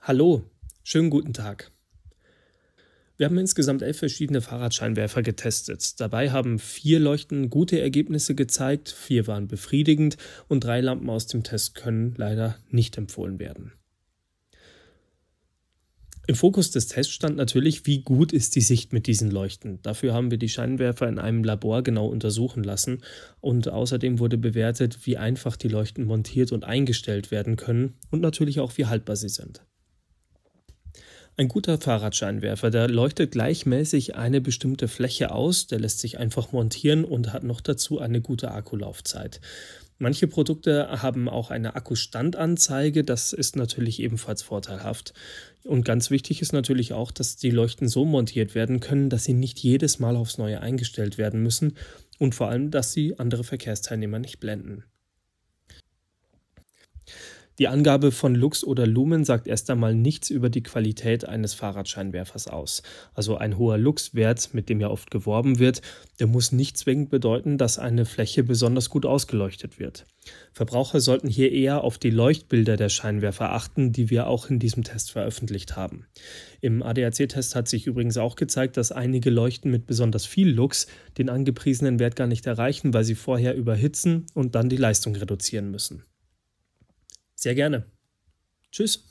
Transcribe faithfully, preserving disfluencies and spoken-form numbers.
Hallo, schönen guten Tag. Wir haben insgesamt elf verschiedene Fahrradscheinwerfer getestet. Dabei haben vier Leuchten gute Ergebnisse gezeigt, vier waren befriedigend und drei Lampen aus dem Test können leider nicht empfohlen werden. Im Fokus des Tests stand natürlich, wie gut ist die Sicht mit diesen Leuchten. Dafür haben wir die Scheinwerfer in einem Labor genau untersuchen lassen und außerdem wurde bewertet, wie einfach die Leuchten montiert und eingestellt werden können und natürlich auch, wie haltbar sie sind. Ein guter Fahrradscheinwerfer, der leuchtet gleichmäßig eine bestimmte Fläche aus, der lässt sich einfach montieren und hat noch dazu eine gute Akkulaufzeit. Manche Produkte haben auch eine Akkustandanzeige, das ist natürlich ebenfalls vorteilhaft. Und ganz wichtig ist natürlich auch, dass die Leuchten so montiert werden können, dass sie nicht jedes Mal aufs Neue eingestellt werden müssen und vor allem, dass sie andere Verkehrsteilnehmer nicht blenden. Die Angabe von Lux oder Lumen sagt erst einmal nichts über die Qualität eines Fahrradscheinwerfers aus. Also ein hoher Lux-Wert, mit dem ja oft geworben wird, der muss nicht zwingend bedeuten, dass eine Fläche besonders gut ausgeleuchtet wird. Verbraucher sollten hier eher auf die Leuchtbilder der Scheinwerfer achten, die wir auch in diesem Test veröffentlicht haben. Im A D A C-Test hat sich übrigens auch gezeigt, dass einige Leuchten mit besonders viel Lux den angepriesenen Wert gar nicht erreichen, weil sie vorher überhitzen und dann die Leistung reduzieren müssen. Sehr gerne. Tschüss.